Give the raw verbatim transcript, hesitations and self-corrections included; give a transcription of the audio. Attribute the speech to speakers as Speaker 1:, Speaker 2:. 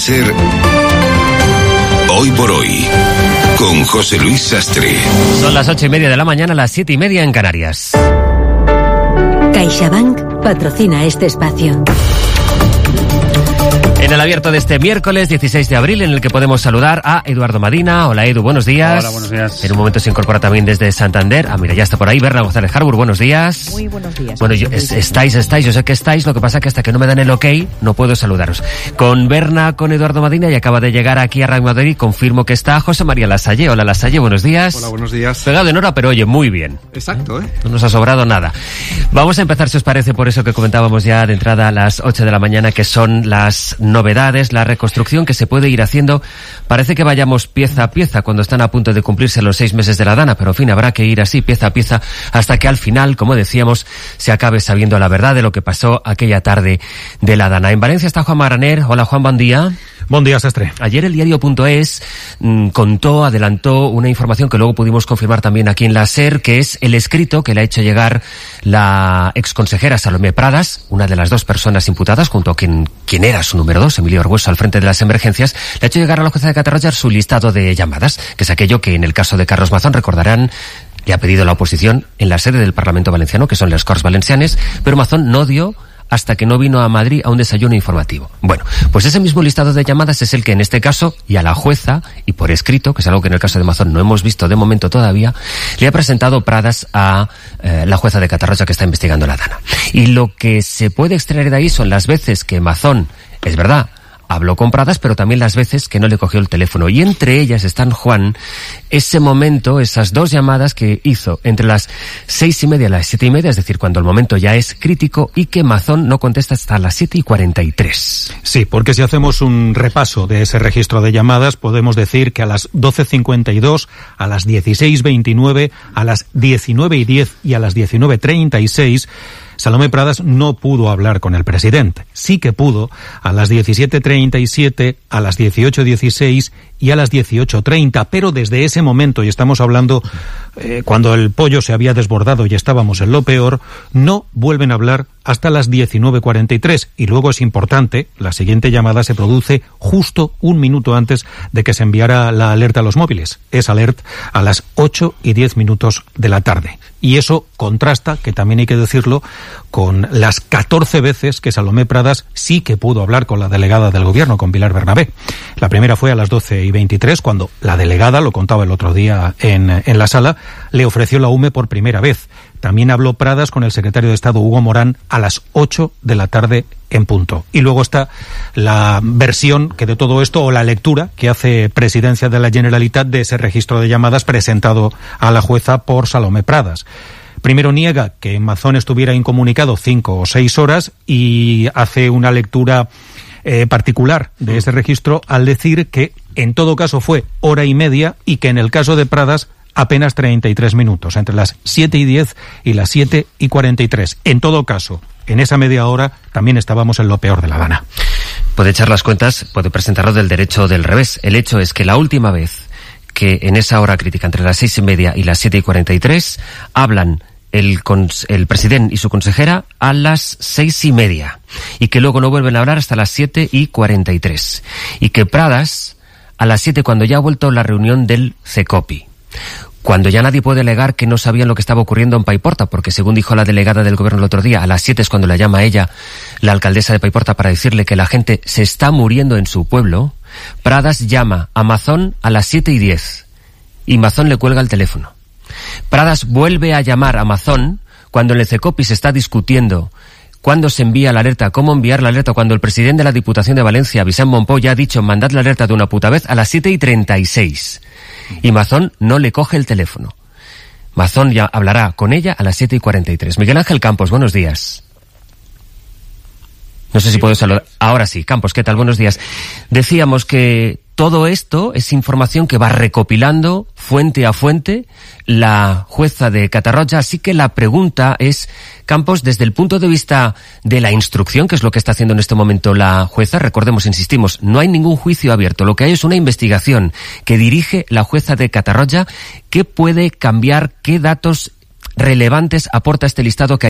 Speaker 1: ser Hoy por Hoy, con José Luis Sastre.
Speaker 2: Son las ocho y media de la mañana, las siete y media en Canarias.
Speaker 3: CaixaBank patrocina este espacio.
Speaker 2: En el abierto de este miércoles dieciséis de abril, en el que podemos saludar a Eduardo Madina. Hola, Edu, buenos días.
Speaker 4: Hola, buenos días.
Speaker 2: En un momento se incorpora también desde Santander. Ah, mira, ya está por ahí Berna González Harbour, buenos días.
Speaker 5: Muy buenos días.
Speaker 2: Bueno, yo, es, estáis, estáis, yo sé que estáis, lo que pasa que hasta que no me dan el ok, no puedo saludaros. Con Berna, con Eduardo Madina, y acaba de llegar aquí a Radio Madrid, confirmo que está José María Lasalle. Hola, Lasalle, buenos días.
Speaker 4: Hola, buenos días.
Speaker 2: Pegado en hora, pero oye, muy bien.
Speaker 4: Exacto, ¿eh?
Speaker 2: No nos ha sobrado nada. Vamos a empezar, si os parece, por eso que comentábamos ya de entrada a las ocho de la mañana, que son las novedades, la reconstrucción que se puede ir haciendo. Parece que vayamos pieza a pieza cuando están a punto de cumplirse los seis meses de la Dana, pero en fin, habrá que ir así pieza a pieza hasta que al final, como decíamos, se acabe sabiendo la verdad de lo que pasó aquella tarde de la Dana. En Valencia está Juan Maraner. Hola, Juan, buen día.
Speaker 6: Buen día, Sastre.
Speaker 2: Ayer el diario punto es mmm, contó, adelantó una información que luego pudimos confirmar también aquí en la SER, que es el escrito que le ha hecho llegar la exconsejera Salomé Pradas, una de las dos personas imputadas, junto a quien, quien era su número dos, Emilio Argueso, al frente de las emergencias. Le ha hecho llegar a la jueza de Catarroja su listado de llamadas, que es aquello que en el caso de Carlos Mazón, recordarán, le ha pedido la oposición en la sede del Parlamento Valenciano, que son las Corts Valencianes, pero Mazón no dio hasta que no vino a Madrid a un desayuno informativo. Bueno, pues ese mismo listado de llamadas es el que en este caso, y a la jueza, y por escrito, que es algo que en el caso de Mazón no hemos visto de momento todavía, le ha presentado Pradas a eh, la jueza de Catarroja que está investigando la Dana. Y lo que se puede extraer de ahí son las veces que Mazón, es verdad, habló con Pradas, pero también las veces que no le cogió el teléfono. Y entre ellas están, Juan, ese momento, esas dos llamadas que hizo entre las seis y media y las siete y media, es decir, cuando el momento ya es crítico, y que Mazón no contesta hasta las siete y cuarenta y tres.
Speaker 6: Sí, porque si hacemos un repaso de ese registro de llamadas, podemos decir que a las doce cincuenta y dos, a las dieciséis veintinueve, a las diecinueve y diez y a las diecinueve treinta y seis, Salomé Pradas no pudo hablar con el presidente. Sí que pudo a las diecisiete treinta y siete, a las dieciocho dieciséis y a las dieciocho treinta, pero desde ese momento, y estamos hablando eh, cuando el pollo se había desbordado y estábamos en lo peor, no vuelven a hablar hasta las diecinueve cuarenta y tres. Y luego es importante, la siguiente llamada se produce justo un minuto antes de que se enviara la alerta a los móviles. Es alert a las ocho y diez minutos de la tarde. Y eso contrasta, que también hay que decirlo, con las catorce veces que Salomé Pradas sí que pudo hablar con la delegada del gobierno, con Pilar Bernabé. La primera fue a las doce y veintitrés, cuando la delegada, lo contaba el otro día en, en la sala, le ofreció la U M E por primera vez. También habló Pradas con el secretario de Estado, Hugo Morán, a las ocho de la tarde en punto. Y luego está la versión que de todo esto, o la lectura que hace Presidencia de la Generalitat de ese registro de llamadas presentado a la jueza por Salomé Pradas. Primero niega que Mazón estuviera incomunicado cinco o seis horas y hace una lectura eh, particular de ese registro al decir que en todo caso fue hora y media y que en el caso de Pradas apenas treinta y tres minutos, entre las siete y diez y las siete y cuarenta y tres. En todo caso, en esa media hora también estábamos en lo peor de la Dana.
Speaker 2: Puede echar las cuentas, puede presentarlo del derecho o del revés. El hecho es que la última vez que en esa hora crítica, entre las seis y media y las siete y cuarenta y tres, hablan el, el presidente y su consejera a las seis y media, y que luego no vuelven a hablar hasta las siete y cuarenta y tres, y que Pradas a las siete, cuando ya ha vuelto la reunión del CECOPI, cuando ya nadie puede alegar que no sabían lo que estaba ocurriendo en Paiporta, porque según dijo la delegada del gobierno el otro día, a las siete es cuando la llama a ella la alcaldesa de Paiporta para decirle que la gente se está muriendo en su pueblo, Pradas llama a Mazón a las siete y diez y Mazón le cuelga el teléfono. Pradas vuelve a llamar a Mazón cuando en el CECOPI se está discutiendo cuándo se envía la alerta, cómo enviar la alerta, cuando el presidente de la Diputación de Valencia, Vicent Monpó, ya ha dicho mandad la alerta de una puta vez a las siete y treinta y seis. Y Mazón no le coge el teléfono. Mazón ya hablará con ella a las siete y cuarenta y tres. Miguel Ángel Campos, buenos días. No sé si puedo saludar. Ahora sí, Campos, ¿qué tal? Buenos días. Decíamos que todo esto es información que va recopilando fuente a fuente la jueza de Catarroja, así que la pregunta es, Campos, desde el punto de vista de la instrucción, que es lo que está haciendo en este momento la jueza, recordemos, insistimos, no hay ningún juicio abierto, lo que hay es una investigación que dirige la jueza de Catarroja. ¿Qué puede cambiar, qué datos relevantes aporta este listado que